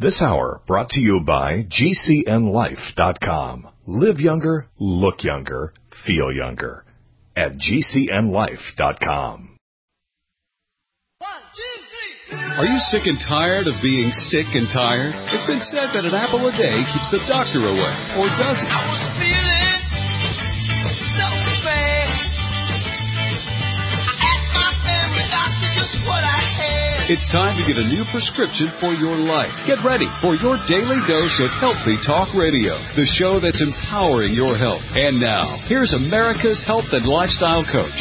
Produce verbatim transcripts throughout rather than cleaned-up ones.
This hour brought to you by G C N life dot com. Live younger, look younger, feel younger at G C N life dot com. Are you sick and tired of being sick and tired? It's been said that an apple a day keeps the doctor away, or does it? I was feeling so bad. I asked my family doctor just what I had. It's time to get a new prescription for your life. Get ready for your daily dose of Healthy Talk Radio, the show that's empowering your health. And now, here's America's health and lifestyle coach.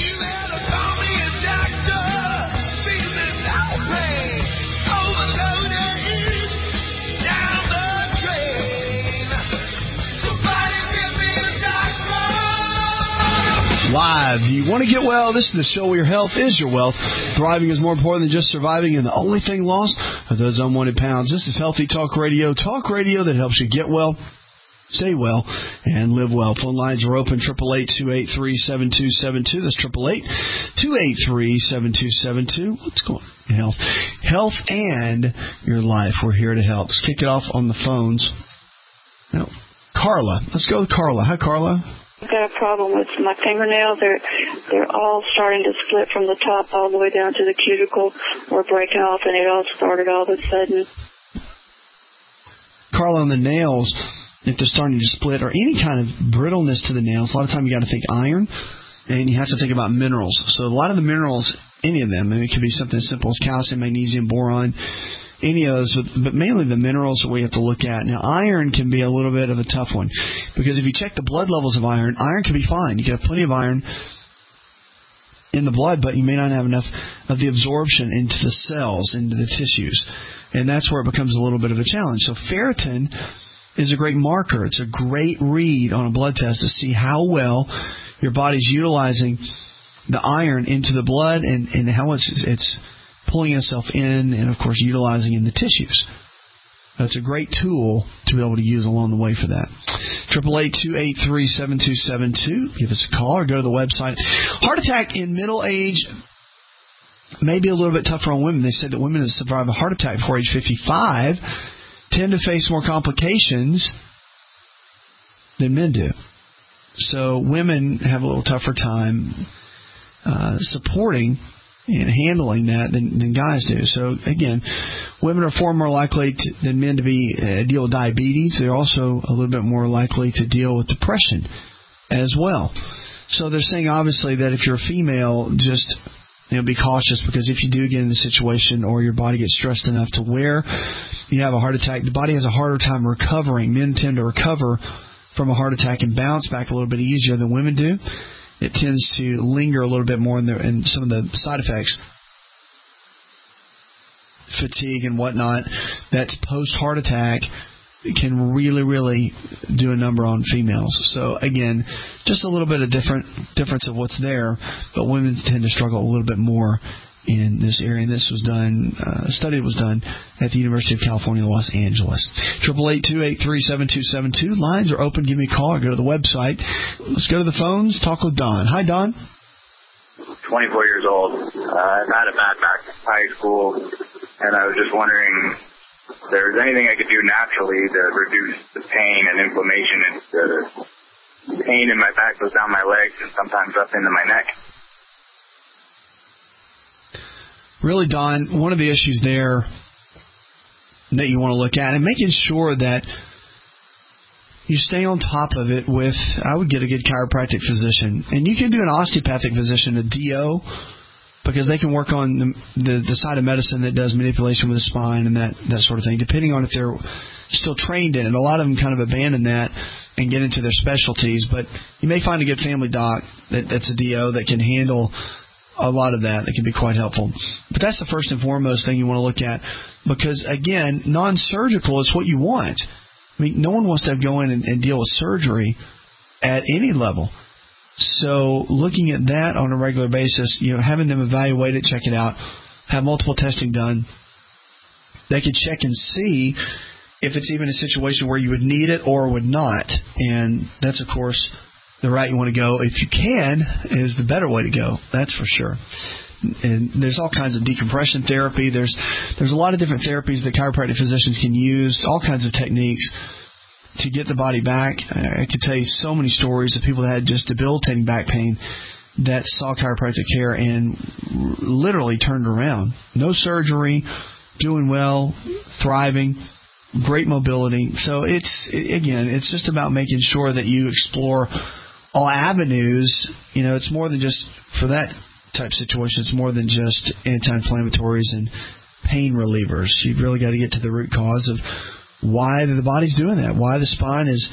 Live. Do you want to get well? This is the show where your health is your wealth. Thriving is more important than just surviving, and the only thing lost are those unwanted pounds. This is Healthy Talk Radio. Talk radio that helps you get well, stay well, and live well. Phone lines are open, eight eight eight, two eight three, seven two seven two. That's eight eight eight, two eight three, seven two seven two. What's going on? Health. Health and your life. We're here to help. Let's kick it off on the phones. Now, Carla. Let's go with Carla. Hi, Carla. I've got a problem with my fingernails. They're they're all starting to split from the top all the way down to the cuticle or breaking off, and it all started all of a sudden. Carla, on the nails, if they're starting to split or any kind of brittleness to the nails, a lot of time you got to think iron, and you have to think about minerals. So a lot of the minerals, any of them, I mean, it could be something as simple as calcium, magnesium, boron, any of those, but mainly the minerals that we have to look at. Now, iron can be a little bit of a tough one because if you check the blood levels of iron, iron can be fine. You can have plenty of iron in the blood, but you may not have enough of the absorption into the cells, into the tissues, and that's where it becomes a little bit of a challenge. So ferritin is a great marker. It's a great read on a blood test to see how well your body's utilizing the iron into the blood and, and how much it's pulling itself in and, of course, utilizing in the tissues. That's a great tool to be able to use along the way for that. eight eight eight, two eight three, seven two seven two. Give us a call or go to the website. Heart attack in middle age may be a little bit tougher on women. They said that women that survive a heart attack before age fifty-five tend to face more complications than men do. So women have a little tougher time uh, supporting and handling that than, than guys do. So, again, women are far more likely to, than men to be uh, deal with diabetes. They're also a little bit more likely to deal with depression as well. So they're saying, obviously, that if you're a female, just you know, be cautious because if you do get in the situation or your body gets stressed enough to where you have a heart attack, the body has a harder time recovering. Men tend to recover from a heart attack and bounce back a little bit easier than women do. It tends to linger a little bit more in, the, in some of the side effects, fatigue and whatnot, that's post-heart attack can really, really do a number on females. So, again, just a little bit of different difference of what's there, but women tend to struggle a little bit more in this area. And this was done, uh, a study was done at the University of California, Los Angeles. eight eight eight, two eight three, seven two seven two. Lines are open. Give me a call or go to the website. Let's go to the phones. Talk with Don. Hi, Don. twenty-four years old. Uh, I've had a bad back since high school, and I was just wondering if there's anything I could do naturally to reduce the pain and inflammation. It's the pain in my back goes down my legs and sometimes up into my neck. Really, Don, one of the issues there that you want to look at and making sure that you stay on top of it with, I would get a good chiropractic physician. And you can do an osteopathic physician, a D O, because they can work on the, the, the side of medicine that does manipulation with the spine and that, that sort of thing, depending on if they're still trained in it. A lot of them kind of abandon that and get into their specialties. But you may find a good family doc that, that's a D O that can handle a lot of that. That can be quite helpful. But that's the first and foremost thing you want to look at because, again, non-surgical is what you want. I mean, no one wants to go in and, and deal with surgery at any level. So looking at that on a regular basis, you know, having them evaluate it, check it out, have multiple testing done. They can check and see if it's even a situation where you would need it or would not. And that's, of course, the route you want to go, if you can, is the better way to go. That's for sure. and there's all kinds of decompression therapy. There's there's a lot of different therapies that chiropractic physicians can use, all kinds of techniques to get the body back. I could tell you so many stories of people that had just debilitating back pain that saw chiropractic care and literally turned around. No surgery, doing well, thriving, great mobility. So it's, again, it's just about making sure that you explore all avenues. You know, it's more than just, for that type situation, it's more than just anti-inflammatories and pain relievers. You've really got to get to the root cause of why the body's doing that, why the spine is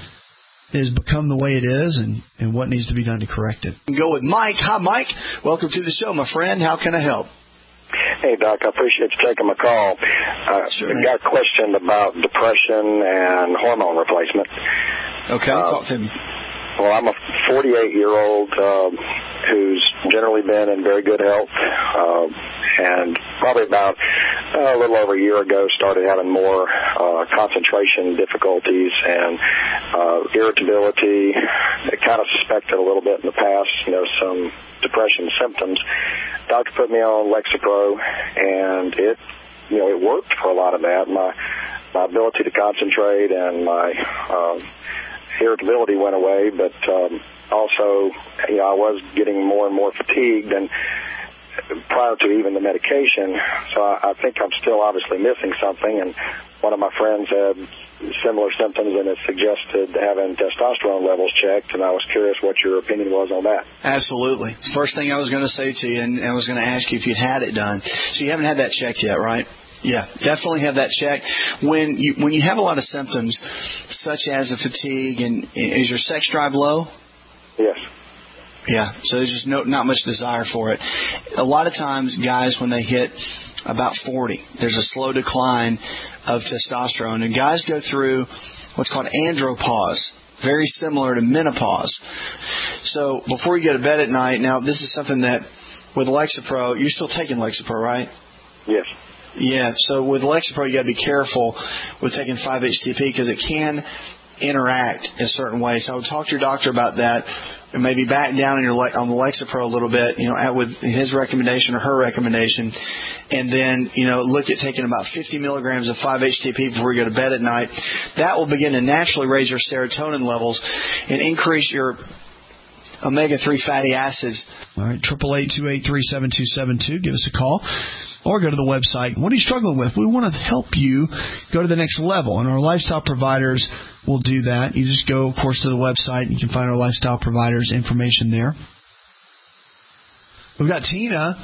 is become the way it is, and, and what needs to be done to correct it. Go with Mike. Hi, Mike. Welcome to the show, my friend. How can I help? Hey, Doc, I appreciate you taking my call. Uh, sure, I got a question about depression and hormone replacement. Okay, uh, talk to me. Well, I'm a forty-eight-year-old uh, who's generally been in very good health, uh, and probably about uh, a little over a year ago started having more uh, concentration difficulties and uh, irritability. I kind of suspected a little bit in the past, you know, some depression symptoms. Doctor put me on Lexapro, and it, you know, it worked for a lot of that. My my ability to concentrate and my uh, irritability went away, but um, also, you know, I was getting more and more fatigued, and prior to even the medication, so I, I think I'm still obviously missing something, and one of my friends had similar symptoms and it suggested having testosterone levels checked, and I was curious what your opinion was on that. Absolutely. First thing I was going to say to you, and I was going to ask you if you'd had it done. So you haven't had that checked yet, right? Yeah, definitely have that checked. When you when you have a lot of symptoms, such as a fatigue, and is your sex drive low? Yes. Yeah, so there's just no, not much desire for it. A lot of times, guys, when they hit about forty, there's a slow decline of testosterone, and guys go through what's called andropause, very similar to menopause. So before you go to bed at night, now this is something that with Lexapro, you're still taking Lexapro, right? Yes. Yeah, so with Lexapro, you got to be careful with taking five H T P because it can interact in a certain way. So I would talk to your doctor about that, and maybe back down on your on the Lexapro a little bit, you know, at with his recommendation or her recommendation, and then, you know, look at taking about fifty milligrams of five H T P before you go to bed at night. That will begin to naturally raise your serotonin levels and increase your omega three fatty acids. All right, eight eight eight, two eight three, seven two seven two. Give us a call. Or go to the website. What are you struggling with? We want to help you go to the next level, and our lifestyle providers will do that. You just go, of course, to the website, and you can find our lifestyle providers' information there. We've got Tina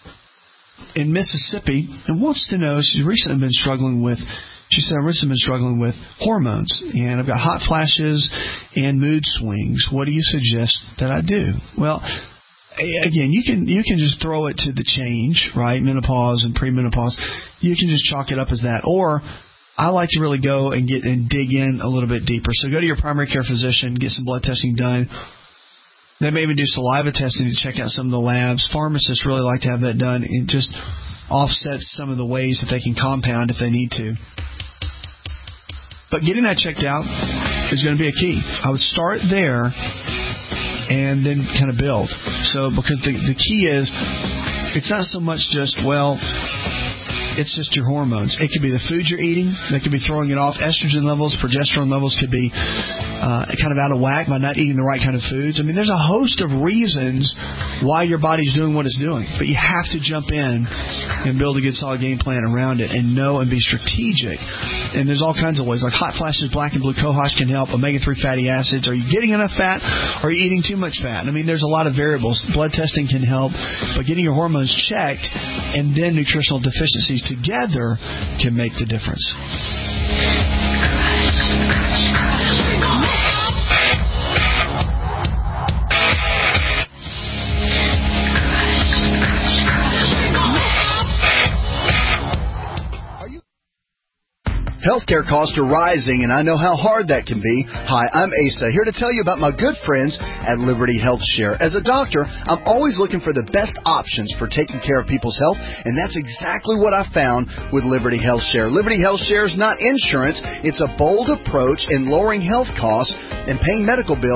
in Mississippi, and wants to know, she's recently been struggling with, she said, I've recently been struggling with hormones, and I've got hot flashes and mood swings. What do you suggest that I do? Well, again, you can you can just throw it to the change, right? Menopause and premenopause. You can just chalk it up as that. Or I like to really go and get and dig in a little bit deeper. So go to your primary care physician, get some blood testing done. They may even do saliva testing to check out some of the labs. Pharmacists really like to have that done. It just offsets some of the ways that they can compound if they need to. But getting that checked out is going to be a key. I would start there and then kind of build. So, because the the key is, it's not so much just, well, it's just your hormones. It could be the food you're eating that could be throwing it off. Estrogen levels, progesterone levels could be uh, kind of out of whack by not eating the right kind of foods. I mean, there's a host of reasons why your body's doing what it's doing. But you have to jump in and build a good solid game plan around it and know and be strategic. And there's all kinds of ways. Like hot flashes, black and blue cohosh can help. omega three fatty acids. Are you getting enough fat? Or are you eating too much fat? I mean, there's a lot of variables. Blood testing can help. But getting your hormones checked and then nutritional deficiencies together can make the difference. Healthcare costs are rising, and I know how hard that can be. Hi, I'm Asa, here to tell you about my good friends at Liberty Health Share. As a doctor, I'm always looking for the best options for taking care of people's health, and that's exactly what I found with Liberty Health Share. Liberty Health Share is not insurance. It's a bold approach in lowering health costs and paying medical bills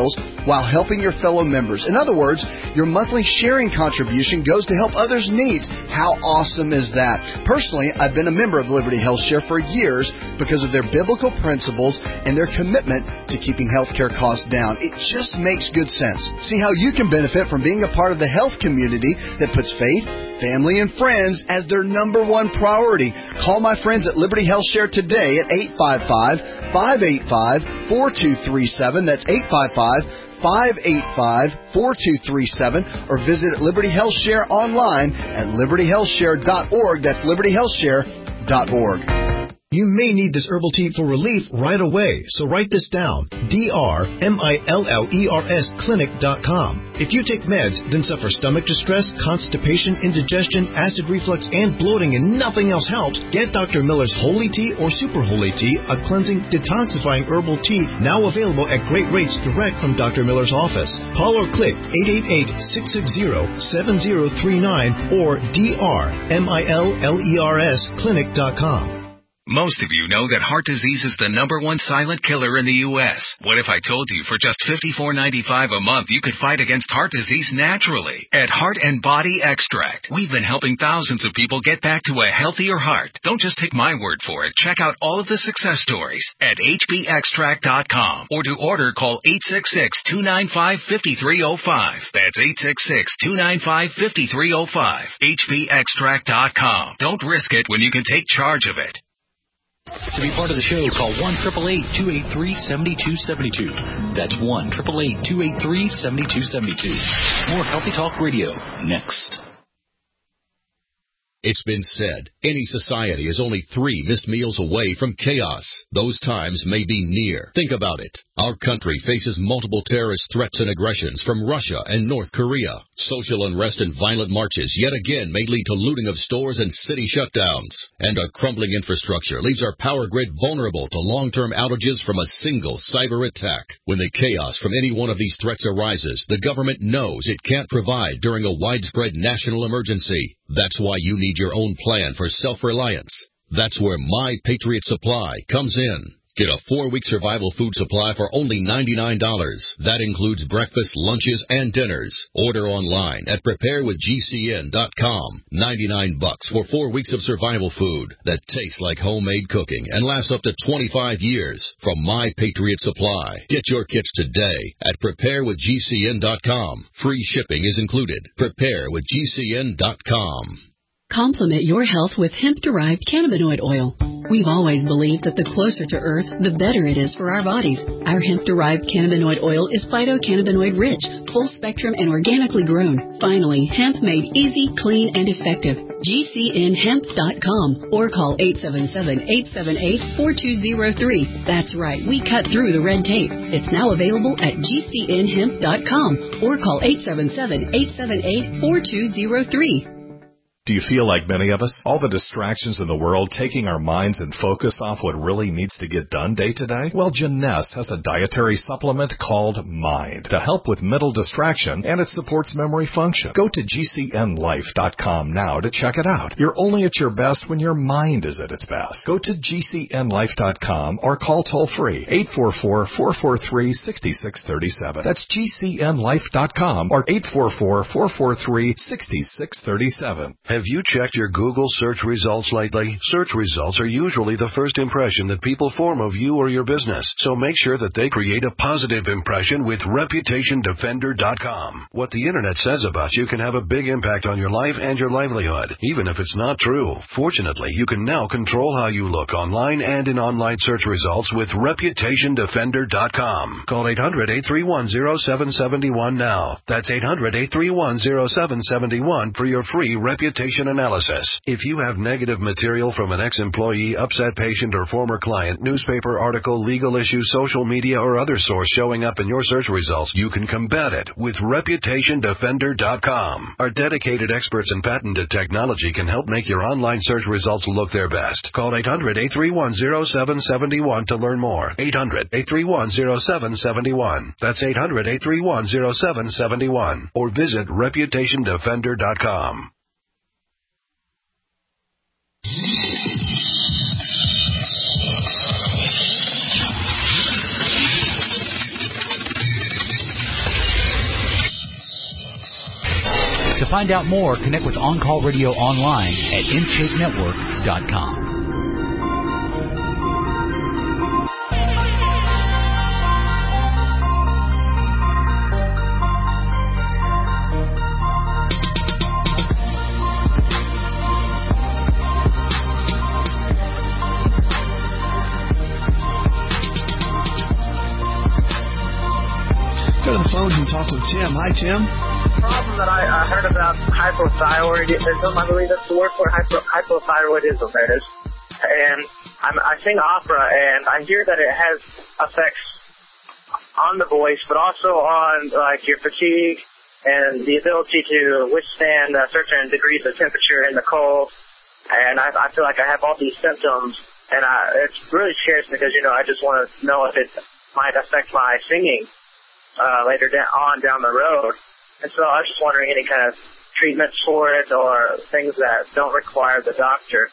while helping your fellow members. In other words, your monthly sharing contribution goes to help others' needs. How awesome is that? Personally, I've been a member of Liberty Health Share for years because of their biblical principles and their commitment to keeping healthcare costs down. It just makes good sense. See how you can benefit from being a part of the health community that puts faith, family, and friends as their number one priority. Call my friends at Liberty Health Share today at eight five five, five eight five, four two three seven. That's eight five five, five eight five, four two three seven. Or visit Liberty Health Share online at liberty health share dot org. That's liberty health share dot org. You may need this herbal tea for relief right away, so write this down. D R M I L L E R S clinic dot com. If you take meds, then suffer stomach distress, constipation, indigestion, acid reflux, and bloating, and nothing else helps, get Doctor Miller's Holy Tea or Super Holy Tea, a cleansing, detoxifying herbal tea now available at great rates direct from Doctor Miller's office. Call or click eight eight eight, six six zero, seven zero three nine or D R M I L L E R S clinic dot com. Most of you know that heart disease is the number one silent killer in the U S What if I told you for just fifty-four ninety-five a month you could fight against heart disease naturally? At Heart and Body Extract, we've been helping thousands of people get back to a healthier heart. Don't just take my word for it. Check out all of the success stories at H B extract dot com, or to order, call eight six six, two nine five, five three zero five. That's eight six six, two nine five, five three zero five. H B extract dot com. Don't risk it when you can take charge of it. To be part of the show, call one eight eight eight, two eight three, seven two seven two. That's one eight eight eight, two eight three, seven two seven two. More Healthy Talk Radio next. It's been said, any society is only three missed meals away from chaos. Those times may be near. Think about it. Our country faces multiple terrorist threats and aggressions from Russia and North Korea. Social unrest and violent marches yet again may lead to looting of stores and city shutdowns. And a crumbling infrastructure leaves our power grid vulnerable to long-term outages from a single cyber attack. When the chaos from any one of these threats arises, the government knows it can't provide during a widespread national emergency. That's why you need your own plan for self-reliance. That's where My Patriot Supply comes in. Get a four-week survival food supply for only ninety-nine dollars. That includes breakfast, lunches, and dinners. Order online at prepare with G C N dot com. ninety-nine bucks for four weeks of survival food that tastes like homemade cooking and lasts up to twenty-five years from My Patriot Supply. Get your kits today at prepare with G C N dot com. Free shipping is included. prepare with G C N dot com. Complement your health with hemp-derived cannabinoid oil. We've always believed that the closer to Earth, the better it is for our bodies. Our hemp-derived cannabinoid oil is phytocannabinoid-rich, full-spectrum, and organically grown. Finally, hemp made easy, clean, and effective. G C N hemp dot com or call eight seven seven, eight seven eight, four two zero three. That's right, we cut through the red tape. It's now available at G C N hemp dot com or call eight seven seven, eight seven eight, four two zero three. Do you feel like many of us? All the distractions in the world taking our minds and focus off what really needs to get done day to day? Well, Jeunesse has a dietary supplement called Mind to help with mental distraction, and it supports memory function. Go to G C N life dot com now to check it out. You're only at your best when your mind is at its best. Go to G C N life dot com or call toll-free eight four four, four four three, six six three seven. That's G C N life dot com or eight four four, four four three, six six three seven. Have you checked your Google search results lately? Search results are usually the first impression that people form of you or your business, so make sure that they create a positive impression with reputation defender dot com. What the internet says about you can have a big impact on your life and your livelihood, even if it's not true. Fortunately, you can now control how you look online and in online search results with reputation defender dot com. Call eight hundred, eight three one, zero seven seven one now. That's eight hundred, eight three one, zero seven seven one for your free reputation analysis. If you have negative material from an ex-employee, upset patient, or former client, newspaper article, legal issue, social media, or other source showing up in your search results, you can combat it with reputation defender dot com. Our dedicated experts in patented technology can help make your online search results look their best. Call eight hundred, eight three one, zero seven seven one to learn more. eight hundred, eight three one, zero seven seven one. That's eight hundred, eight three one, zero seven seven one. Or visit reputation defender dot com. find out more, connect with On Call Radio online at intake network dot com. Go to the phones and talk with Tim. Hi, Tim. The problem that I uh, heard about hypothyroidism, I believe that's the word for it, hypo, hypothyroidism, that is. And I'm, I sing opera, and I hear that it has effects on the voice, but also on like your fatigue and the ability to withstand uh, certain degrees of temperature in the cold. And I, I feel like I have all these symptoms, and I, it really scares me because, you know, I just want to know if it might affect my singing Uh, later down, on down the road. And so I was just wondering any kind of treatments for it or things that don't require the doctor.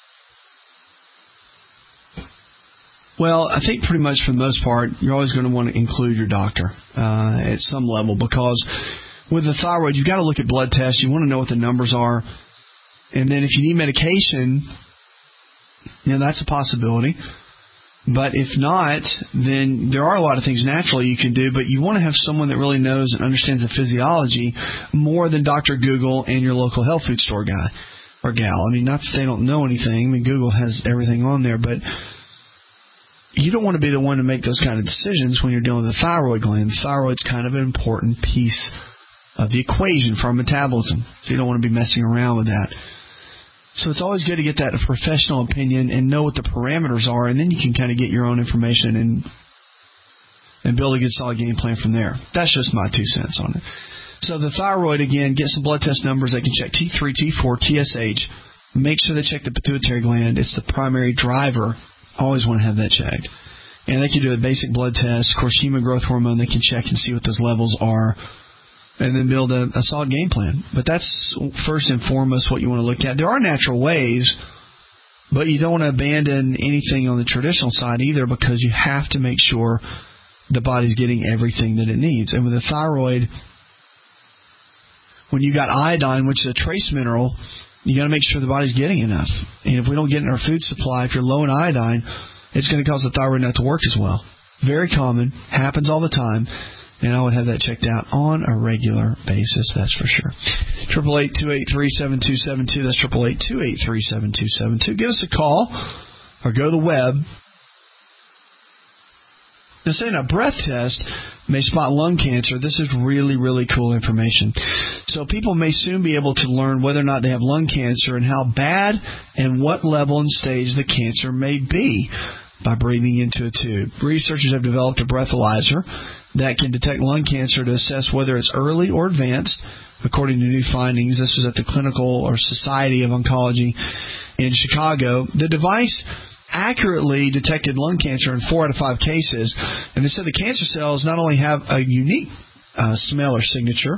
Well, I think pretty much for the most part, you're always going to want to include your doctor uh, at some level, because with the thyroid, you've got to look at blood tests. You want to know what the numbers are. And then if you need medication, you know, that's a possibility. But if not, then there are a lot of things naturally you can do, but you want to have someone that really knows and understands the physiology more than Doctor Google and your local health food store guy or gal. I mean, not that they don't know anything. I mean, Google has everything on there, but you don't want to be the one to make those kind of decisions when you're dealing with the thyroid gland. The thyroid's kind of an important piece of the equation for our metabolism, so you don't want to be messing around with that. So it's always good to get that professional opinion and know what the parameters are, and then you can kind of get your own information and and build a good solid game plan from there. That's just my two cents on it. So the thyroid, again, get some blood test numbers. They can check T three, T four, T S H. Make sure they check the pituitary gland. It's the primary driver. Always want to have that checked. And they can do a basic blood test. Of course, human growth hormone, they can check and see what those levels are, and then build a, a solid game plan. But that's first and foremost what you want to look at. There are natural ways, but you don't want to abandon anything on the traditional side either, because you have to make sure the body's getting everything that it needs. And with the thyroid, when you got iodine, which is a trace mineral, you got to make sure the body's getting enough. And if we don't get in our food supply, if you're low in iodine, it's going to cause the thyroid not to work as well. Very common, happens all the time. And I would have that checked out on a regular basis, that's for sure. eight eight eight, two eight three, seven two seven two. That's eight eight eight, two eight three, seven two seven two. Give us a call or go to the web. They're saying a breath test may spot lung cancer. This is really, really cool information. So people may soon be able to learn whether or not they have lung cancer and how bad and what level and stage the cancer may be by breathing into a tube. Researchers have developed a breathalyzer that can detect lung cancer to assess whether it's early or advanced, according to new findings. This was at the Clinical or Society of Oncology in Chicago. The device accurately detected lung cancer in four out of five cases, and they said the cancer cells not only have a unique uh, smell or signature,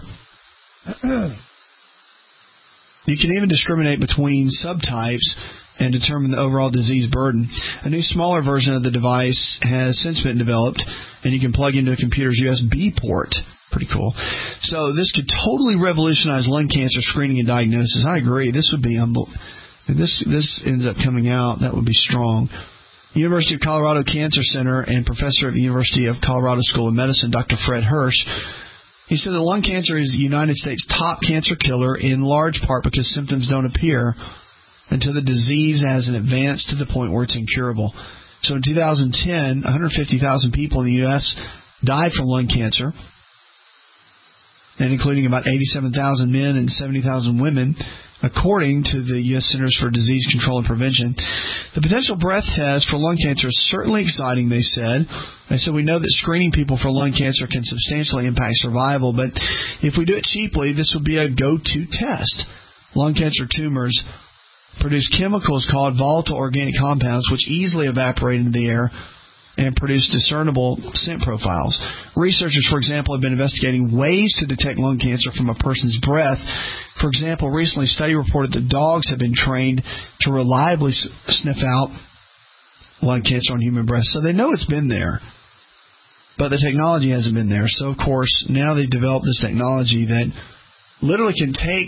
you can even discriminate between subtypes and determine the overall disease burden. A new smaller version of the device has since been developed, and you can plug into a computer's U S B port. Pretty cool. So this could totally revolutionize lung cancer screening and diagnosis. I agree. This would be unbelievable. If this, this ends up coming out, that would be strong. University of Colorado Cancer Center and professor at the University of Colorado School of Medicine, Doctor Fred Hirsch, he said that lung cancer is the United States' top cancer killer, in large part because symptoms don't appear until the disease has advanced to the point where it's incurable. So in two thousand ten, one hundred fifty thousand people in the U S died from lung cancer, and including about eighty-seven thousand men and seventy thousand women, according to the U S Centers for Disease Control and Prevention. The potential breath test for lung cancer is certainly exciting, they said. They said we know that screening people for lung cancer can substantially impact survival, but if we do it cheaply, this would be a go-to test. Lung cancer tumors produce chemicals called volatile organic compounds, which easily evaporate into the air and produce discernible scent profiles. Researchers, for example, have been investigating ways to detect lung cancer from a person's breath. For example, recently a study reported that dogs have been trained to reliably sniff out lung cancer on human breath. So they know it's been there, but the technology hasn't been there. So, of course, now they've developed this technology that literally can take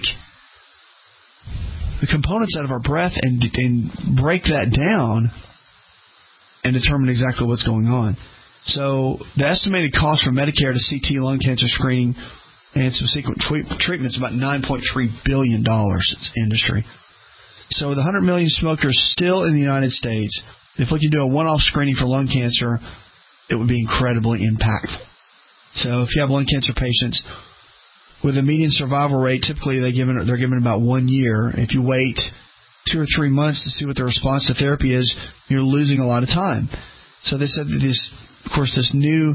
the components out of our breath and, and break that down and determine exactly what's going on. So the estimated cost for Medicare to C T lung cancer screening and subsequent treatment is about nine point three billion dollars. It's industry. So with one hundred million smokers still in the United States, if we could do a one-off screening for lung cancer, it would be incredibly impactful. So if you have lung cancer patients with a median survival rate, typically they given, they're given about one year. If you wait two or three months to see what the response to therapy is, you're losing a lot of time. So they said that this, of course, this new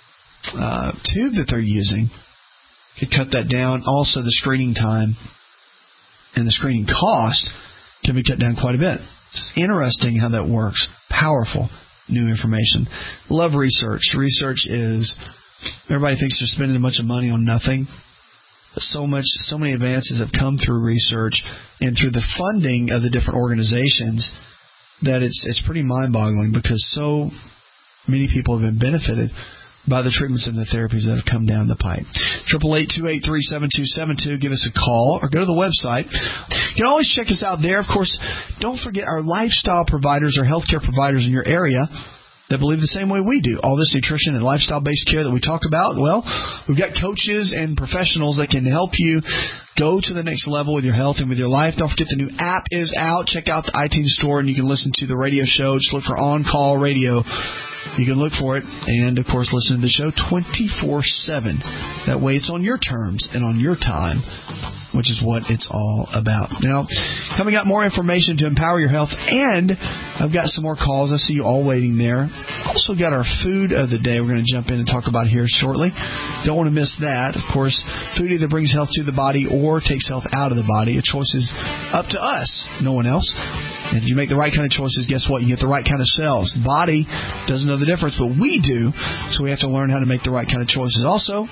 uh, tube that they're using could cut that down. Also, the screening time and the screening cost can be cut down quite a bit. It's interesting how that works. Powerful new information. Love research. Research is, everybody thinks they're spending a bunch of money on nothing. But so much, so many advances have come through research and through the funding of the different organizations that it's it's pretty mind-boggling, because so many people have been benefited by the treatments and the therapies that have come down the pipe. triple eight, two eight three, seven two seven two. Give us a call or go to the website. You can always check us out there. Of course, don't forget our lifestyle providers or healthcare providers in your area that believe the same way we do. All this nutrition and lifestyle-based care that we talk about, well, we've got coaches and professionals that can help you go to the next level with your health and with your life. Don't forget the new app is out. Check out the iTunes store, and you can listen to the radio show. Just look for On Call Radio. You can look for it and, of course, listen to the show twenty-four seven. That way it's on your terms and on your time, which is what it's all about. Now, coming up, more information to empower your health, and I've got some more calls. I see you all waiting there. Also got our food of the day we're going to jump in and talk about here shortly. Don't want to miss that. Of course, food either brings health to the body or takes health out of the body. A choice is up to us, no one else. And if you make the right kind of choices, guess what? You get the right kind of cells. The body doesn't know the difference, but we do, so we have to learn how to make the right kind of choices. Also,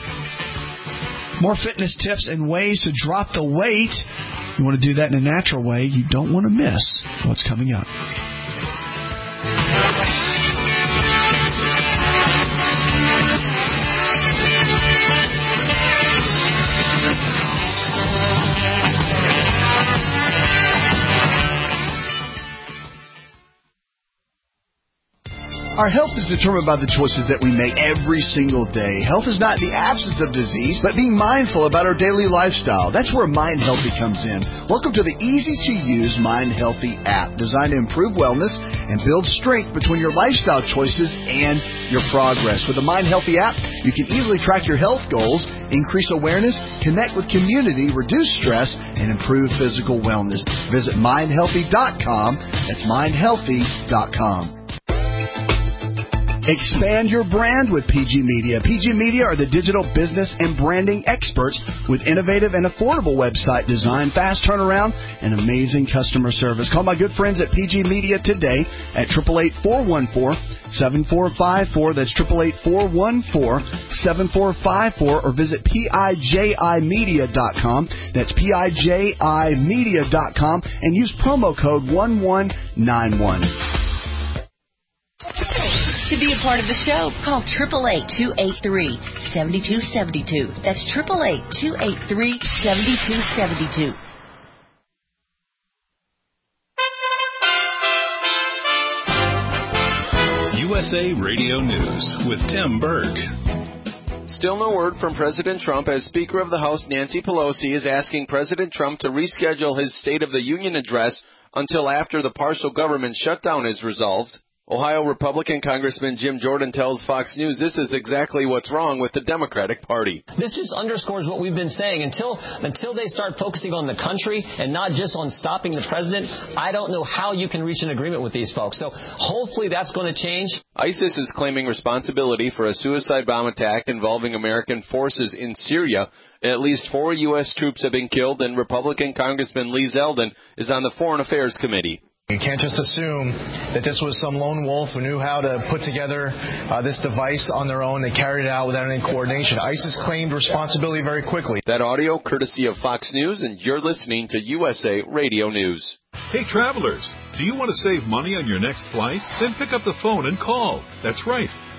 more fitness tips and ways to drop the weight. You want to do that in a natural way. You don't want to miss what's coming up. Our health is determined by the choices that we make every single day. Health is not the absence of disease, but being mindful about our daily lifestyle. That's where Mind Healthy comes in. Welcome to the easy-to-use Mind Healthy app, designed to improve wellness and build strength between your lifestyle choices and your progress. With the Mind Healthy app, you can easily track your health goals, increase awareness, connect with community, reduce stress, and improve physical wellness. Visit mind healthy dot com. That's mind healthy dot com. Expand your brand with P G Media. P G Media are the digital business and branding experts with innovative and affordable website design, fast turnaround, and amazing customer service. Call my good friends at P G Media today at eight eight eight, four one four, seven four five four. That's eight eight eight, four one four, seven four five four, or visit P I J I media dot com. That's P I J I media dot com, and use promo code one one nine one. To be a part of the show, call eight eight eight, two eight three, seven two seven two. That's eight eight eight, two eight three, seven two seven two. U S A Radio News with Tim Berg. Still no word from President Trump, as Speaker of the House Nancy Pelosi is asking President Trump to reschedule his State of the Union address until after the partial government shutdown is resolved. Ohio Republican Congressman Jim Jordan tells Fox News this is exactly what's wrong with the Democratic Party. This just underscores what we've been saying. Until until they start focusing on the country and not just on stopping the president, I don't know how you can reach an agreement with these folks. So hopefully that's going to change. ISIS is claiming responsibility for a suicide bomb attack involving American forces in Syria. At least four U S troops have been killed, and Republican Congressman Lee Zeldin is on the Foreign Affairs Committee. You can't just assume that this was some lone wolf who knew how to put together uh, this device on their own. They carried it out without any coordination. ISIS claimed responsibility very quickly. That audio courtesy of Fox News, and you're listening to U S A Radio News. Hey, travelers, do you want to save money on your next flight? Then pick up the phone and call. That's right.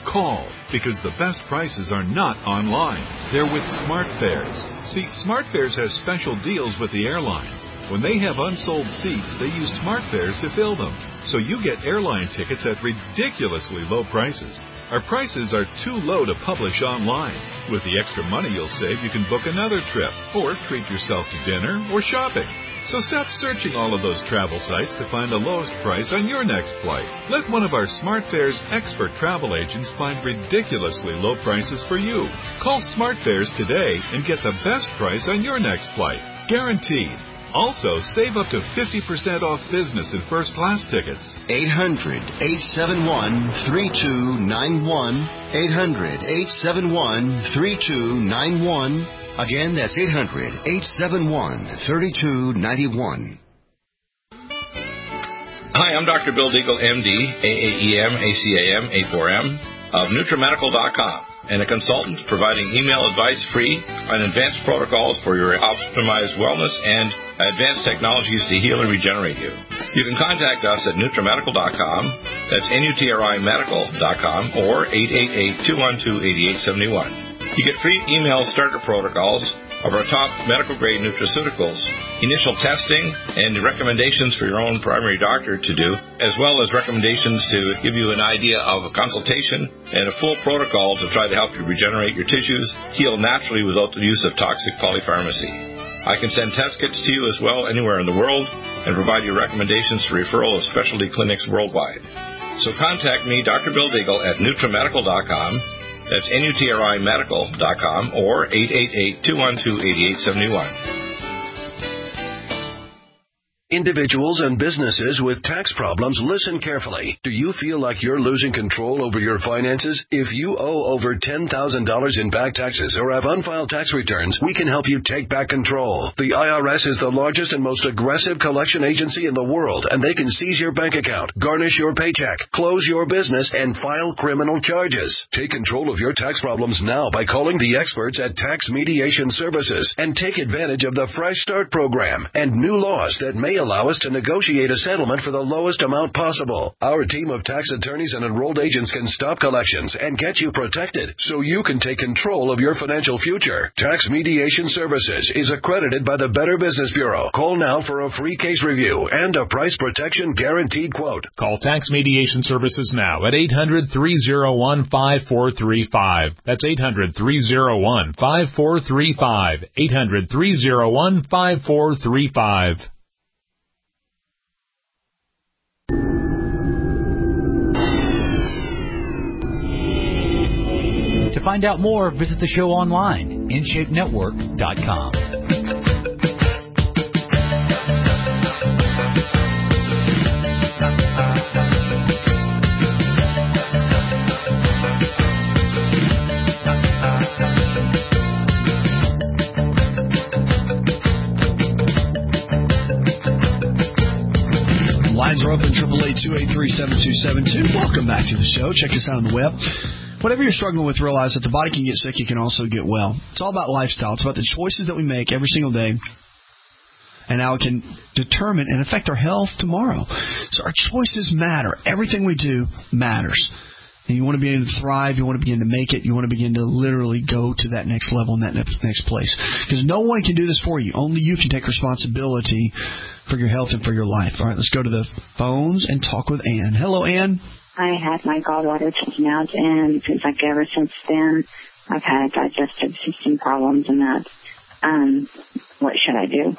Call, because the best prices are not online. They're with SmartFares. See, SmartFares has special deals with the airlines. When they have unsold seats, they use SmartFares to fill them. So you get airline tickets at ridiculously low prices. Our prices are too low to publish online. With the extra money you'll save, you can book another trip or treat yourself to dinner or shopping. So stop searching all of those travel sites to find the lowest price on your next flight. Let one of our SmartFares expert travel agents find ridiculously low prices for you. Call SmartFares today and get the best price on your next flight. Guaranteed. Also, save up to fifty percent off business and first class tickets. eight hundred, eight seven one, three two nine one. eight hundred, eight seven one, three two nine one. Again, that's eight hundred, eight seven one, three two nine one. Hi, I'm Doctor Bill Deagle, M D, A A E M, A C A M, A four M, of Nutramedical dot com, and a consultant providing email advice free on advanced protocols for your optimized wellness and advanced technologies to heal and regenerate you. You can contact us at Nutramedical dot com, that's N U T R I medical dot com, or eight eight eight, two one two, eight eight seven one. You get free email starter protocols of our top medical-grade nutraceuticals, initial testing, and recommendations for your own primary doctor to do, as well as recommendations to give you an idea of a consultation and a full protocol to try to help you regenerate your tissues, heal naturally without the use of toxic polypharmacy. I can send test kits to you as well anywhere in the world and provide you recommendations for referral of specialty clinics worldwide. So contact me, Doctor Bill Deagle, at Nutramedical dot com. That's N U T R I medical dot com or eight eight eight, two one two, eight eight seven one. Individuals and businesses with tax problems, listen carefully. Do you feel like you're losing control over your finances? If you owe over ten thousand dollars in back taxes or have unfiled tax returns, we can help you take back control. The I R S is the largest and most aggressive collection agency in the world, and they can seize your bank account, garnish your paycheck, close your business, and file criminal charges. Take control of your tax problems now by calling the experts at Tax Mediation Services and take advantage of the Fresh Start program and new laws that may allow us to negotiate a settlement for the lowest amount possible. Our team of tax attorneys and enrolled agents can stop collections and get you protected so you can take control of your financial future. Tax Mediation Services is accredited by the Better Business Bureau. Call now for a free case review and a price protection guaranteed quote. Call Tax Mediation Services now at eight hundred, three oh one, five four three five. That's eight hundred, three oh one, five four three five. eight hundred, three oh one, five four three five. To find out more, visit the show online, in shape network dot com. Lines are open, triple eight, two eight three, seven two seven two. Welcome back to the show. Check us out on the web. Whatever you're struggling with, realize that the body can get sick. You can also get well. It's all about lifestyle. It's about the choices that we make every single day and how it can determine and affect our health tomorrow. So our choices matter. Everything we do matters. And you want to begin to thrive. You want to begin to make it. You want to begin to literally go to that next level and that next place. Because no one can do this for you. Only you can take responsibility for your health and for your life. All right, let's go to the phones and talk with Ann. Hello, Ann. I had my gallbladder taken out, and it seems like ever since then I've had digestive system problems and that. Um, what should I do?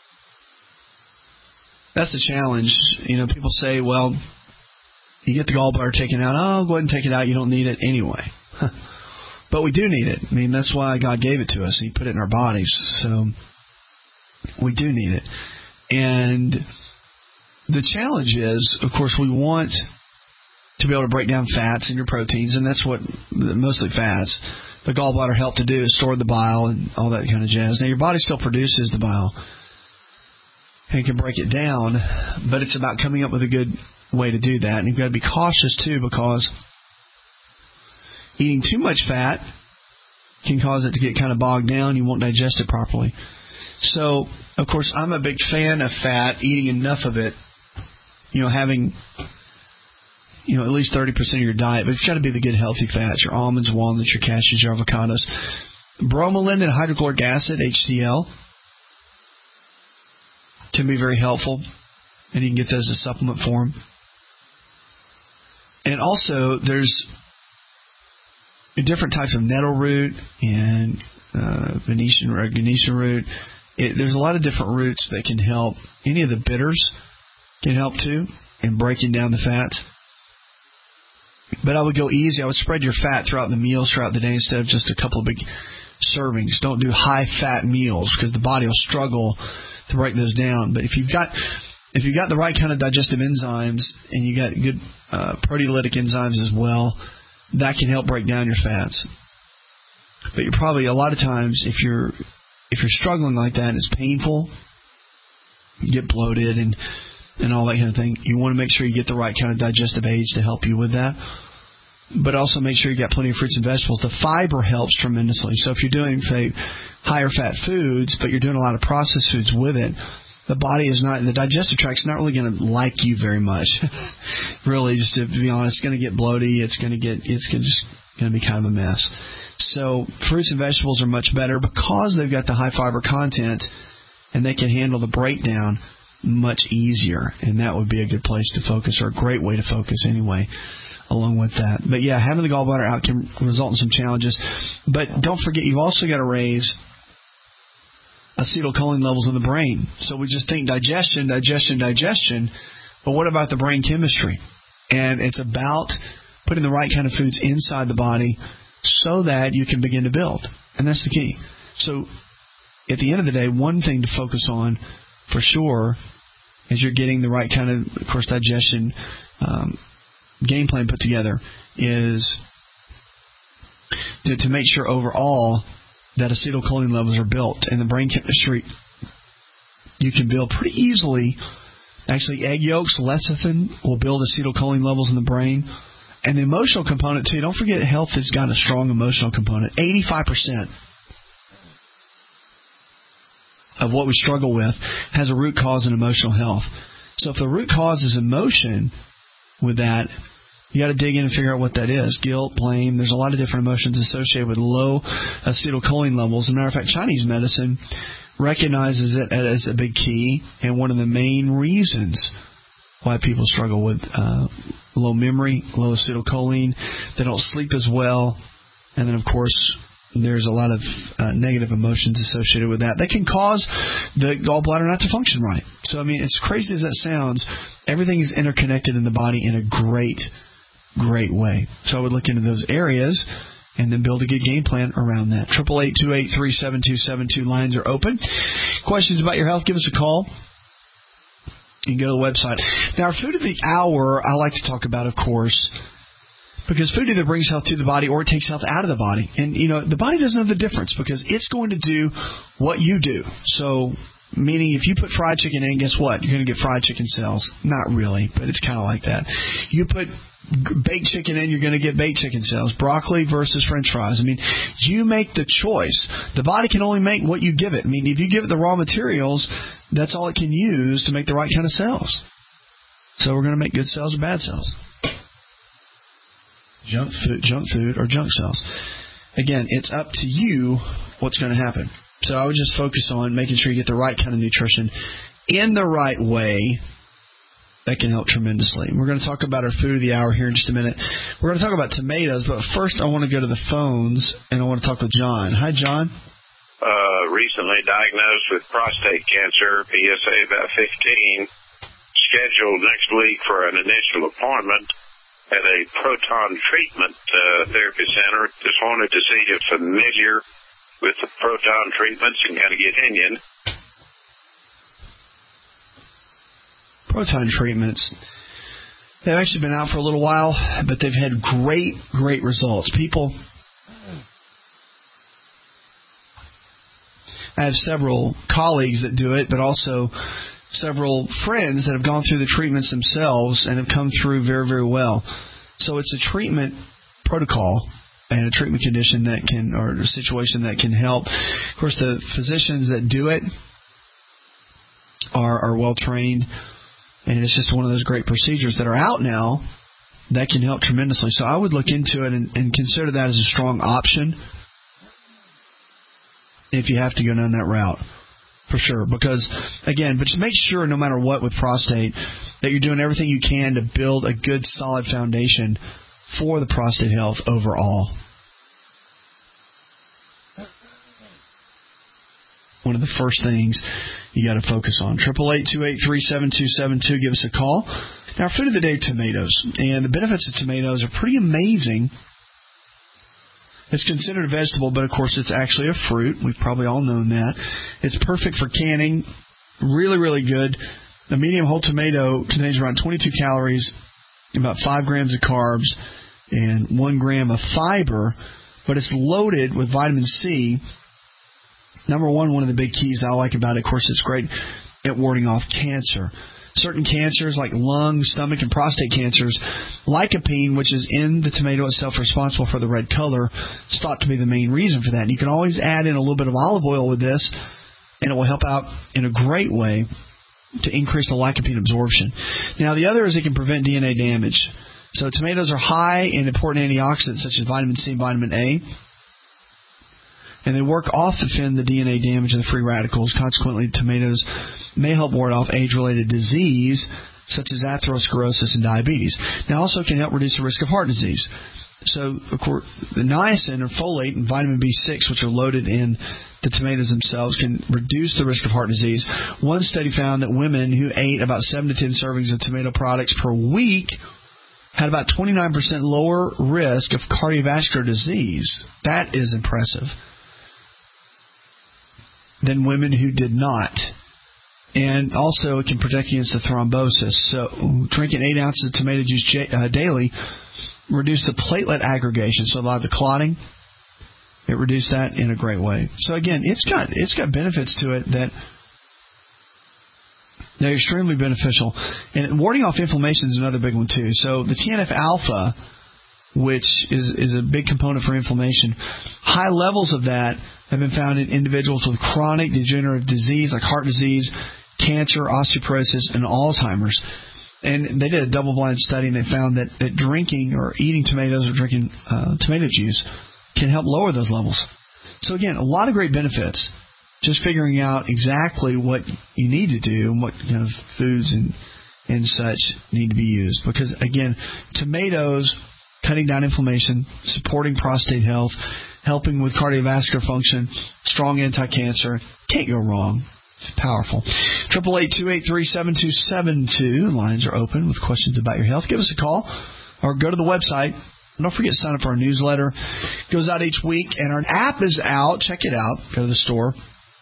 That's the challenge. You know, people say, well, you get the gallbladder taken out. Oh, go ahead and take it out. You don't need it anyway. But we do need it. I mean, that's why God gave it to us. He put it in our bodies. So we do need it. And the challenge is, of course, we want to be able to break down fats in your proteins, and that's what mostly fats the gallbladder help to do, is store the bile and all that kind of jazz. Now, your body still produces the bile and can break it down, but it's about coming up with a good way to do that. And you've got to be cautious, too, because eating too much fat can cause it to get kind of bogged down. You won't digest it properly. So, of course, I'm a big fan of fat, eating enough of it, you know, having you know, at least thirty percent of your diet, but it's got to be the good healthy fats, your almonds, walnuts, your cashews, your avocados. Bromelain and hydrochloric acid, H C L, can be very helpful, and you can get those as a supplement form. And also, there's different types of nettle root and uh, Venetian or Venetian root. It, there's a lot of different roots that can help. Any of the bitters can help too in breaking down the fats. But I would go easy. I would spread your fat throughout the meals throughout the day instead of just a couple of big servings. Don't do high-fat meals because the body will struggle to break those down. But if you've got if you've got the right kind of digestive enzymes and you got good uh, proteolytic enzymes as well, that can help break down your fats. But you're probably a lot of times if you're if you're struggling like that and it's painful, you get bloated and and all that kind of thing, you want to make sure you get the right kind of digestive aids to help you with that. But also make sure you got plenty of fruits and vegetables. The fiber helps tremendously. So if you're doing, say, higher fat foods, but you're doing a lot of processed foods with it, the body is not, the digestive tract's not really going to like you very much. Really, just to be honest, it's going to get bloaty. It's going to get, it's gonna just going to be kind of a mess. So fruits and vegetables are much better because they've got the high fiber content and they can handle the breakdown much easier. And that would be a good place to focus, or a great way to focus anyway, along with that. But yeah, having the gallbladder out can result in some challenges. But don't forget, you've also got to raise acetylcholine levels in the brain. So we just think digestion, digestion, digestion. But what about the brain chemistry? And it's about putting the right kind of foods inside the body so that you can begin to build. And that's the key. So at the end of the day, one thing to focus on for sure is you're getting the right kind of, of course, digestion um, game plan put together is to, to make sure overall that acetylcholine levels are built. And the brain chemistry you can build pretty easily. Actually, egg yolks, lecithin, will build acetylcholine levels in the brain. And the emotional component, too. Don't forget health has got a strong emotional component. eighty-five percent of what we struggle with has a root cause in emotional health. So if the root cause is emotion with that, you got to dig in and figure out what that is. Guilt, blame. There's a lot of different emotions associated with low acetylcholine levels. As a matter of fact, Chinese medicine recognizes it as a big key and one of the main reasons why people struggle with uh, low memory, low acetylcholine. They don't sleep as well. And then, of course, there's a lot of uh, negative emotions associated with that. That can cause the gallbladder not to function right. So, I mean, as crazy as that sounds, everything is interconnected in the body in a great, great way. So I would look into those areas and then build a good game plan around that. eight eight eight, two eight three, seven two seven two. Lines are open. Questions about your health, give us a call. You can go to the website. Now, our food of the hour, I like to talk about, of course, because food either brings health to the body or it takes health out of the body. And, you know, the body doesn't know the difference because it's going to do what you do. So, meaning if you put fried chicken in, guess what? You're going to get fried chicken cells. Not really, but it's kind of like that. You put baked chicken in, you're going to get baked chicken cells. Broccoli versus French fries. I mean, you make the choice. The body can only make what you give it. I mean, if you give it the raw materials, that's all it can use to make the right kind of cells. So we're going to make good cells or bad cells. Junk food, junk food or junk cells. Again, it's up to you what's going to happen. So I would just focus on making sure you get the right kind of nutrition in the right way. That can help tremendously. We're going to talk about our food of the hour here in just a minute. We're going to talk about tomatoes, but first I want to go to the phones, and I want to talk with John. Hi, John. Uh, recently diagnosed with prostate cancer, P S A about fifteen. Scheduled next week for an initial appointment at a proton treatment uh, therapy center. Just wanted to see if you're familiar with the proton treatments and kind of get opinion. Proton treatments, they've actually been out for a little while, but they've had great, great results. People, I have several colleagues that do it, but also several friends that have gone through the treatments themselves and have come through very, very well. So it's a treatment protocol and a treatment condition that can, or a situation that can help. Of course, the physicians that do it are, are well trained. And it's just one of those great procedures that are out now that can help tremendously. So I would look into it and, and consider that as a strong option if you have to go down that route, for sure. Because, again, but just make sure no matter what with prostate that you're doing everything you can to build a good, solid foundation for the prostate health overall. One of the first things you got to focus on. eight eight eight, two eight three, seven two seven two. Give us a call. Now, our food of the day, tomatoes. And the benefits of tomatoes are pretty amazing. It's considered a vegetable, but, of course, it's actually a fruit. We've probably all known that. It's perfect for canning. Really, really good. A medium whole tomato contains around twenty-two calories, about five grams of carbs, and one gram of fiber. But it's loaded with vitamin C. Number one, one of the big keys I like about it, of course, it's great at warding off cancer. Certain cancers like lung, stomach, and prostate cancers, lycopene, which is in the tomato itself responsible for the red color, is thought to be the main reason for that. And you can always add in a little bit of olive oil with this, and it will help out in a great way to increase the lycopene absorption. Now, the other is it can prevent D N A damage. So tomatoes are high in important antioxidants such as vitamin C and vitamin A. And they work off to defend the D N A damage of the free radicals. Consequently, tomatoes may help ward off age-related disease, such as atherosclerosis and diabetes. Now, also can help reduce the risk of heart disease. So, of course, the niacin or folate and vitamin B six, which are loaded in the tomatoes themselves, can reduce the risk of heart disease. One study found that women who ate about seven to ten servings of tomato products per week had about twenty-nine percent lower risk of cardiovascular disease. That is impressive. Than women who did not. And also it can protect against the thrombosis. So drinking eight ounces of tomato juice j- uh, daily reduced the platelet aggregation. So a lot of the clotting, it reduced that in a great way. So again, it's got it's got benefits to it that they're extremely beneficial. And warding off inflammation is another big one too. So the T N F alpha, which is, is a big component for inflammation, high levels of that have been found in individuals with chronic degenerative disease like heart disease, cancer, osteoporosis, and Alzheimer's. And they did a double-blind study, and they found that, that drinking or eating tomatoes or drinking uh, tomato juice can help lower those levels. So, again, a lot of great benefits. Just figuring out exactly what you need to do and what kind of foods and, and such need to be used. Because, again, tomatoes, cutting down inflammation, supporting prostate health, helping with cardiovascular function, strong anti-cancer. Can't go wrong. It's powerful. eight eight eight, two eight three, seven two seven two. Lines are open with questions about your health. Give us a call or go to the website. And don't forget to sign up for our newsletter. It goes out each week, and our app is out. Check it out. Go to the store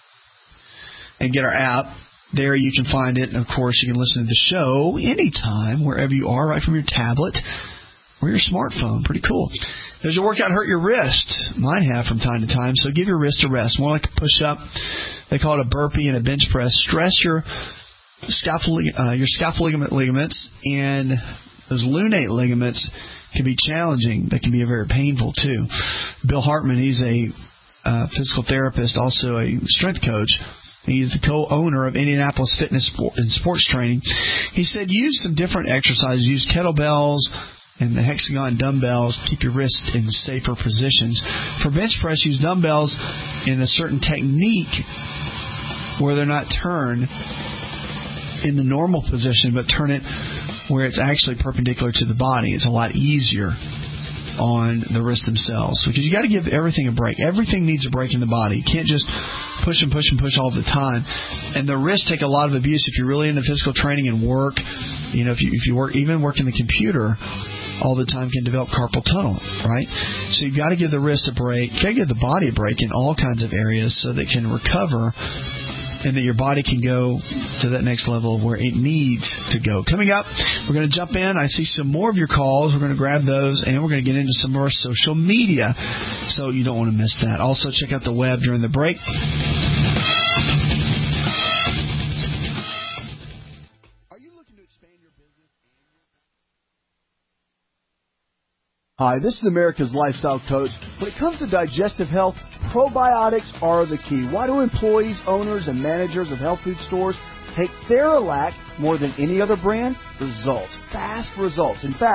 and get our app. There you can find it. And, of course, you can listen to the show anytime, wherever you are, right from your tablet or your smartphone. Pretty cool. Does your workout hurt your wrist? Mine have from time to time, so give your wrist a rest. More like a push-up. They call it a burpee and a bench press. Stress your scapula, uh, your scapula ligament ligaments, and those lunate ligaments can be challenging. They can be very painful, too. Bill Hartman, he's a uh, physical therapist, also a strength coach. He's the co-owner of Indianapolis Fitness and Sports Training. He said use some different exercises. Use kettlebells and the hexagon dumbbells. Keep your wrist in safer positions. For bench press, use dumbbells in a certain technique where they're not turned in the normal position, but turn it where it's actually perpendicular to the body. It's a lot easier on the wrists themselves, because you got to give everything a break. Everything needs a break in the body. You can't just push and push and push all the time. And the wrists take a lot of abuse if you're really into physical training and work. You know, if you if you work even working the computer all the time, can develop carpal tunnel, right? So you've got to give the wrist a break. You got to give the body a break in all kinds of areas so that it can recover and that your body can go to that next level where it needs to go. Coming up, we're going to jump in. I see some more of your calls. We're going to grab those, and we're going to get into some more social media, so you don't want to miss that. Also, check out the web during the break. Hi, this is America's Lifestyle Coach. When it comes to digestive health, probiotics are the key. Why do employees, owners, and managers of health food stores take Theralac more than any other brand? Results. Fast results. In fact,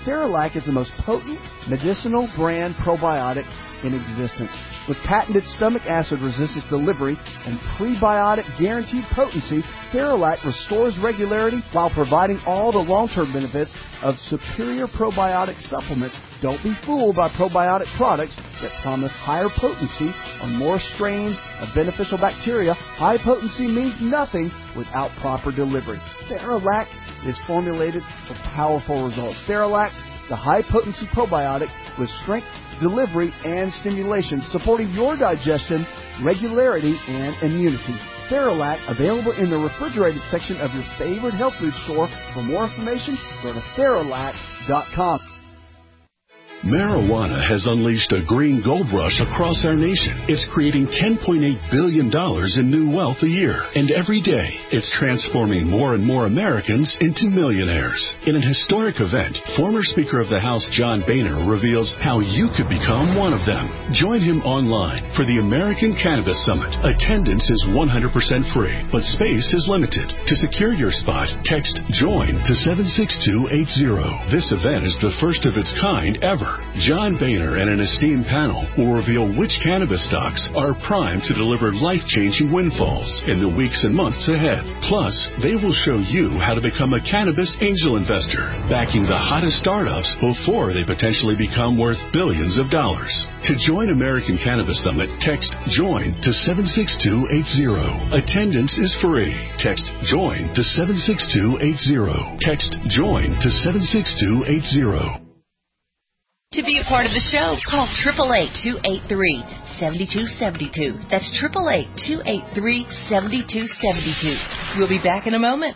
Theralac is the most potent medicinal brand probiotic in existence. With patented stomach acid resistance delivery and prebiotic guaranteed potency, Theralac restores regularity while providing all the long-term benefits of superior probiotic supplements. Don't be fooled by probiotic products that promise higher potency or more strains of beneficial bacteria. High potency means nothing without proper delivery. Theralac is formulated for powerful results. Theralac, the high-potency probiotic with strength, delivery, and stimulation, supporting your digestion, regularity, and immunity. Theralac, available in the refrigerated section of your favorite health food store. For more information, go to Theralac dot com. Marijuana has unleashed a green gold rush across our nation. It's creating ten point eight billion dollars in new wealth a year. And every day, it's transforming more and more Americans into millionaires. In an historic event, former Speaker of the House John Boehner reveals how you could become one of them. Join him online for the American Cannabis Summit. Attendance is one hundred percent free, but space is limited. To secure your spot, text JOIN to seven six two eight zero. This event is the first of its kind ever. John Boehner and an esteemed panel will reveal which cannabis stocks are primed to deliver life-changing windfalls in the weeks and months ahead. Plus, they will show you how to become a cannabis angel investor, backing the hottest startups before they potentially become worth billions of dollars. To join American Cannabis Summit, text JOIN to seven six two eight zero. Attendance is free. Text JOIN to seven six two eight zero. Text JOIN to seven six two eight zero. To be a part of the show, call eight eight eight, two eight three, seven two seven two. That's eight eight eight, two eight three, seven two seven two. We'll be back in a moment.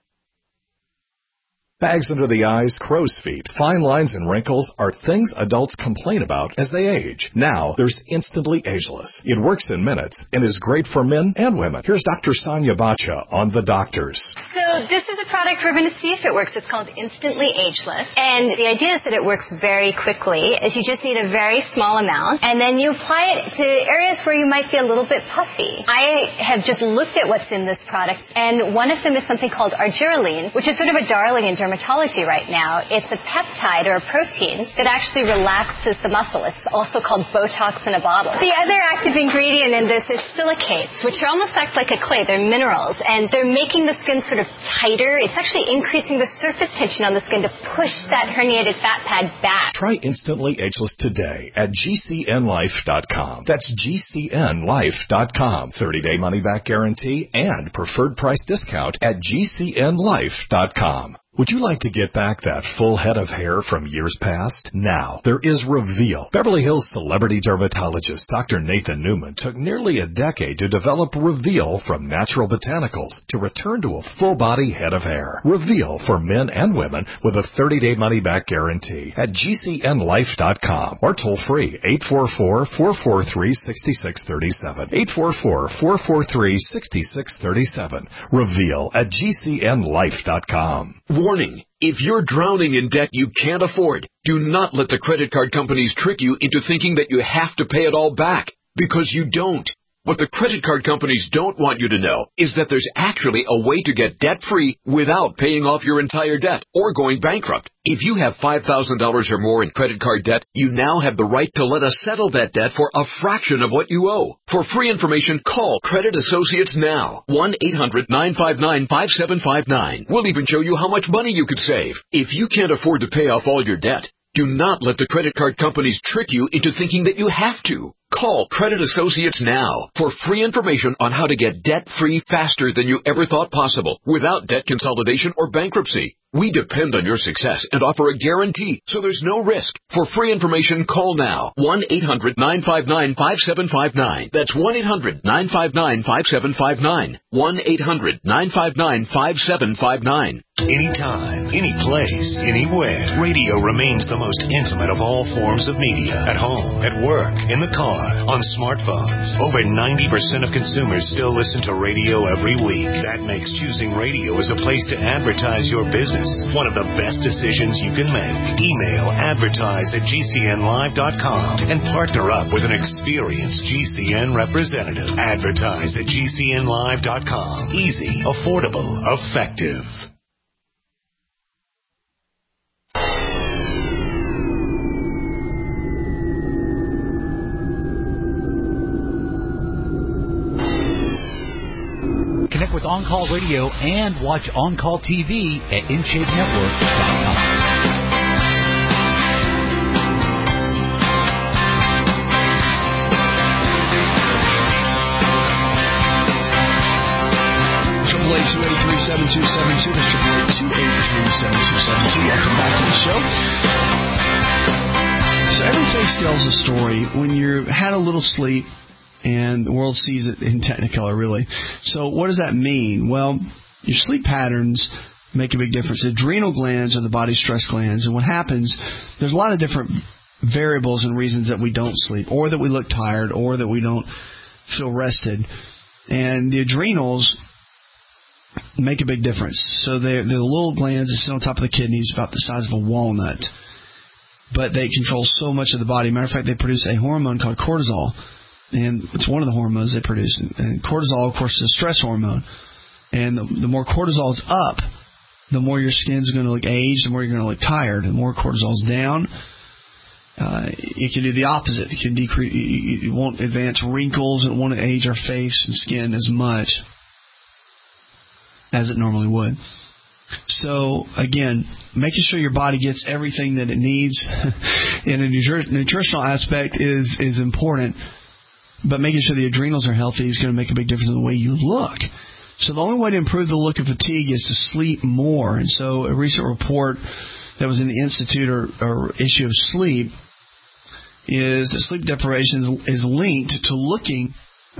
Bags under the eyes, crow's feet, fine lines, and wrinkles are things adults complain about as they age. Now, there's Instantly Ageless. It works in minutes and is great for men and women. Here's Doctor Sonia Bacha on The Doctors. So this is a product we're going to see if it works. It's called Instantly Ageless. And the idea is that it works very quickly, as you just need a very small amount. And then you apply it to areas where you might be a little bit puffy. I have just looked at what's in this product, and one of them is something called argireline, which is sort of a darling in dermatology right now. It's a peptide or a protein that actually relaxes the muscle. It's also called Botox in a bottle. The other active ingredient in this is silicates, which are almost act like a clay. They're minerals, and they're making the skin sort of tighter. It's actually increasing the surface tension on the skin to push that herniated fat pad back. Try Instantly Ageless today at G C N life dot com. That's G C N life dot com. thirty-day money-back guarantee and preferred price discount at G C N life dot com. Would you like to get back that full head of hair from years past? Now, there is Reveal. Beverly Hills celebrity dermatologist Doctor Nathan Newman took nearly a decade to develop Reveal from natural botanicals to return to a full-body head of hair. Reveal for men and women with a thirty-day money-back guarantee at G C N life dot com or toll-free eight four four, four four three, six six three seven. eight four four, four four three, six six three seven. Reveal at G C N life dot com. Warning. If you're drowning in debt you can't afford, do not let the credit card companies trick you into thinking that you have to pay it all back, because you don't. What the credit card companies don't want you to know is that there's actually a way to get debt-free without paying off your entire debt or going bankrupt. If you have five thousand dollars or more in credit card debt, you now have the right to let us settle that debt for a fraction of what you owe. For free information, call Credit Associates now. one eight hundred, nine five nine, five seven five nine. We'll even show you how much money you could save. If you can't afford to pay off all your debt, do not let the credit card companies trick you into thinking that you have to. Call Credit Associates now for free information on how to get debt-free faster than you ever thought possible without debt consolidation or bankruptcy. We depend on your success and offer a guarantee, so there's no risk. For free information, call now. one eight hundred, nine five nine, five seven five nine. That's one eight hundred, nine five nine, five seven five nine. one eight hundred, nine five nine, five seven five nine. Anytime, any place, anywhere. Radio remains the most intimate of all forms of media. At home, at work, in the car, on smartphones. Over ninety percent of consumers still listen to radio every week. That makes choosing radio as a place to advertise your business one of the best decisions you can make. Email advertise at G C N live dot com and partner up with an experienced G C N representative. Advertise at G C N live dot com. Easy, affordable, effective. with On-Call Radio and watch On-Call T V at in shape network dot com. Triple eight two eight three seven two seven two. That's triple eight two eight three seven two seven two. Welcome back to the show. So every face tells a story. When you had a little sleep, and the world sees it in Technicolor, really. So what does that mean? Well, your sleep patterns make a big difference. Adrenal glands are the body's stress glands, and what happens, there's a lot of different variables and reasons that we don't sleep, or that we look tired, or that we don't feel rested. And the adrenals make a big difference. So they're, they're the little glands that sit on top of the kidneys, about the size of a walnut. But they control so much of the body. Matter of fact, they produce a hormone called cortisol. And it's one of the hormones they produce. And cortisol, of course, is a stress hormone. And the, the more cortisol is up, the more your skin's going to look aged, the more you're going to look tired. The more cortisol is down, uh, it can do the opposite. It can decrease. It won't advance wrinkles. It won't age our face and skin as much as it normally would. So, again, making sure your body gets everything that it needs in a nutri- nutritional aspect is, is important. But making sure the adrenals are healthy is going to make a big difference in the way you look. So the only way to improve the look of fatigue is to sleep more. And so a recent report that was in the Institute or, or issue of Sleep is that sleep deprivation is, is linked to looking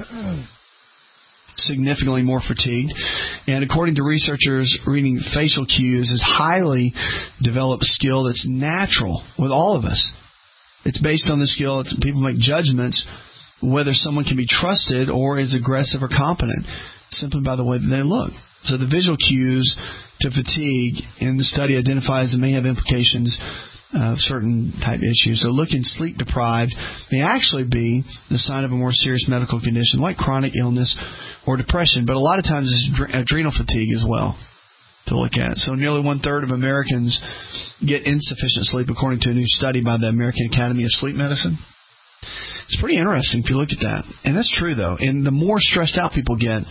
significantly more fatigued. And according to researchers, reading facial cues is highly developed skill that's natural with all of us. It's based on the skill. It's, people make judgments whether someone can be trusted or is aggressive or competent simply by the way that they look. So the visual cues to fatigue in the study identifies that may have implications of certain type issues. So looking sleep deprived may actually be the sign of a more serious medical condition like chronic illness or depression, but a lot of times it's adrenal fatigue as well to look at. So nearly one-third of Americans get insufficient sleep according to a new study by the American Academy of Sleep Medicine. It's pretty interesting if you look at that. And that's true, though. And the more stressed out people get,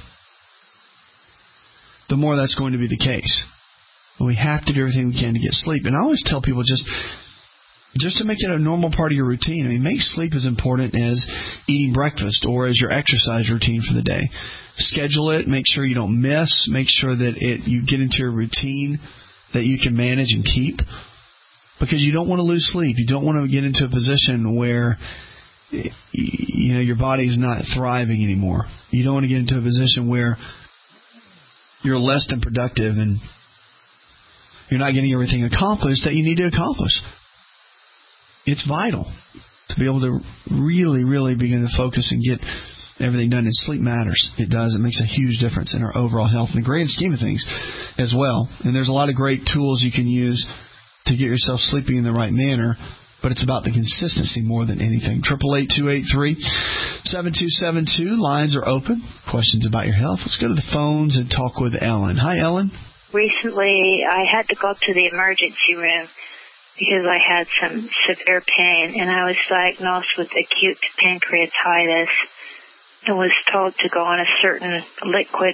the more that's going to be the case. We have to do everything we can to get sleep. And I always tell people just just to make it a normal part of your routine. I mean, make sleep as important as eating breakfast or as your exercise routine for the day. Schedule it. Make sure you don't miss. Make sure that it you get into a routine that you can manage and keep. Because you don't want to lose sleep. You don't want to get into a position where you know your body's not thriving anymore. You don't want to get into a position where you're less than productive and you're not getting everything accomplished that you need to accomplish. It's vital to be able to really, really begin to focus and get everything done. And sleep matters. It does. It makes a huge difference in our overall health in the grand scheme of things as well. And there's a lot of great tools you can use to get yourself sleeping in the right manner. But it's about the consistency more than anything. triple eight two eight three seven two seven two. Lines are open. Questions about your health. Let's go to the phones and talk with Ellen. Hi, Ellen. Recently, I had to go to the emergency room because I had some severe pain, and I was diagnosed with acute pancreatitis and was told to go on a certain liquid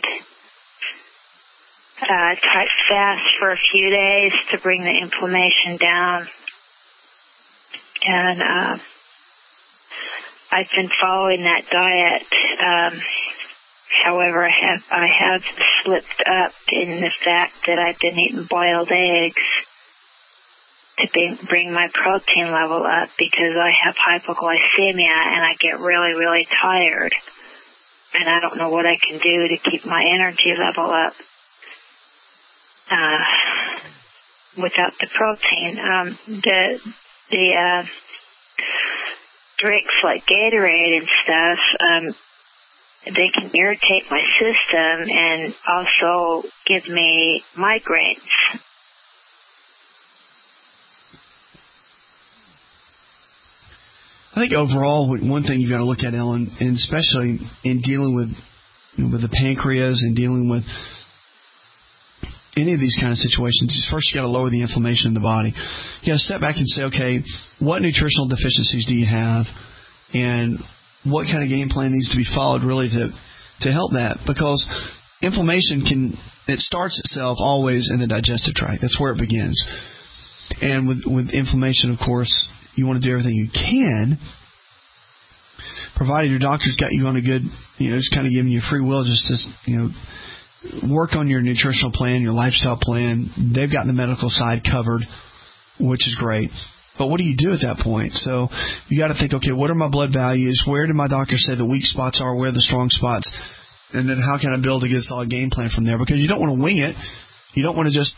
uh, type fast for a few days to bring the inflammation down. And uh, I've been following that diet. Um, however, I have I have slipped up in the fact that I've been eating boiled eggs to bring, bring my protein level up because I have hypoglycemia and I get really, really tired. And I don't know what I can do to keep my energy level up uh, without the protein. Um, the the uh, drinks like Gatorade and stuff, um, they can irritate my system and also give me migraines. I think overall, one thing you've got to look at, Ellen, and especially in dealing with you know, with the pancreas and dealing with any of these kind of situations, is first you got to lower the inflammation in the body. You got to step back and say, okay, what nutritional deficiencies do you have, and what kind of game plan needs to be followed really to to help that? Because inflammation can, it starts itself always in the digestive tract. That's where it begins. And with, with inflammation, of course, you want to do everything you can, provided your doctor's got you on a good, you know, just kind of giving you free will just to, you know, work on your nutritional plan, your lifestyle plan. They've got the medical side covered, which is great. But what do you do at that point? So you got to think, okay, what are my blood values? Where did my doctor say the weak spots are? Where are the strong spots? And then how can I build a good solid game plan from there? Because you don't want to wing it. You don't want to just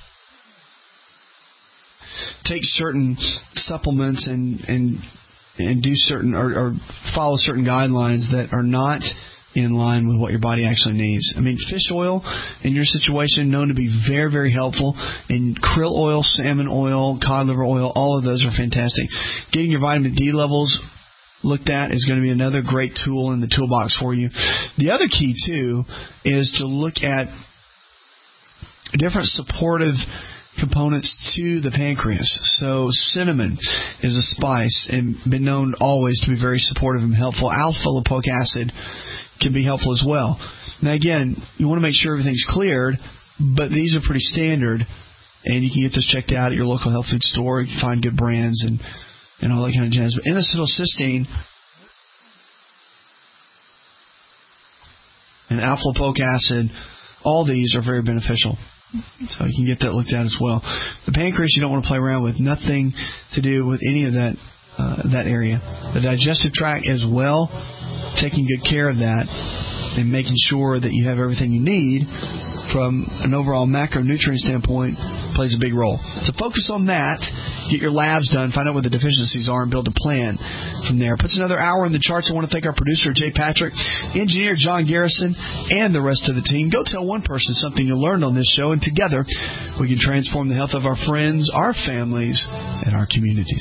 take certain supplements and and and do certain or, or follow certain guidelines that are not in line with what your body actually needs. I mean, fish oil in your situation known to be very, very helpful. And krill oil, salmon oil, cod liver oil, all of those are fantastic. Getting your vitamin D levels looked at is going to be another great tool in the toolbox for you. The other key, too, is to look at different supportive components to the pancreas. So cinnamon is a spice and been known always to be very supportive and helpful. Alpha-lipoic acid can be helpful as well. Now, again, you want to make sure everything's cleared, but these are pretty standard, and you can get this checked out at your local health food store. You can find good brands and, and all that kind of jazz. But N-acetylcysteine and alpha-lipoic acid, all these are very beneficial. So you can get that looked at as well. The pancreas you don't want to play around with. Nothing to do with any of that uh, that area. The digestive tract as well, taking good care of that and making sure that you have everything you need from an overall macronutrient standpoint plays a big role. So focus on that. Get your labs done. Find out what the deficiencies are and build a plan from there. Puts another hour in the charts. I want to thank our producer, Jay Patrick, engineer John Garrison, and the rest of the team. Go tell one person something you learned on this show, and together we can transform the health of our friends, our families, and our communities.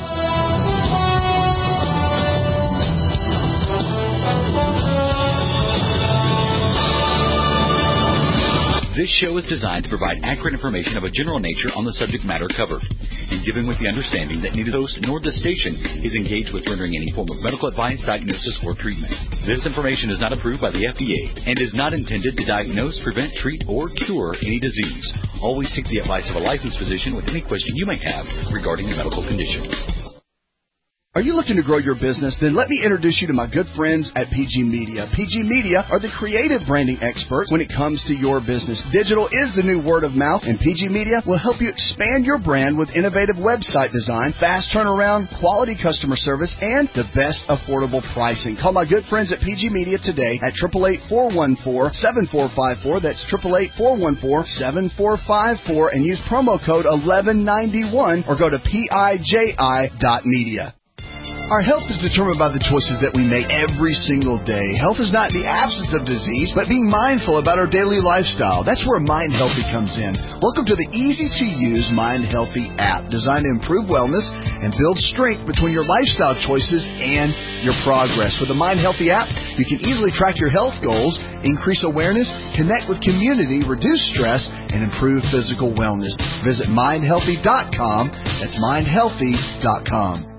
This show is designed to provide accurate information of a general nature on the subject matter covered, and given with the understanding that neither host nor the station is engaged with rendering any form of medical advice, diagnosis, or treatment. This information is not approved by the F D A and is not intended to diagnose, prevent, treat, or cure any disease. Always seek the advice of a licensed physician with any question you may have regarding a medical condition. Are you looking to grow your business? Then let me introduce you to my good friends at P G Media. P G Media are the creative branding experts when it comes to your business. Digital is the new word of mouth, and P G Media will help you expand your brand with innovative website design, fast turnaround, quality customer service, and the best affordable pricing. Call my good friends at P G Media today at eight eight eight, four one four, seven four five four. That's eight eight eight, four one four, seven four five four, and use promo code eleven ninety-one or go to P I J I dot media. Our health is determined by the choices that we make every single day. Health is not the absence of disease, but being mindful about our daily lifestyle. That's where Mind Healthy comes in. Welcome to the easy-to-use Mind Healthy app, designed to improve wellness and build strength between your lifestyle choices and your progress. With the Mind Healthy app, you can easily track your health goals, increase awareness, connect with community, reduce stress, and improve physical wellness. Visit mind healthy dot com. That's mind healthy dot com.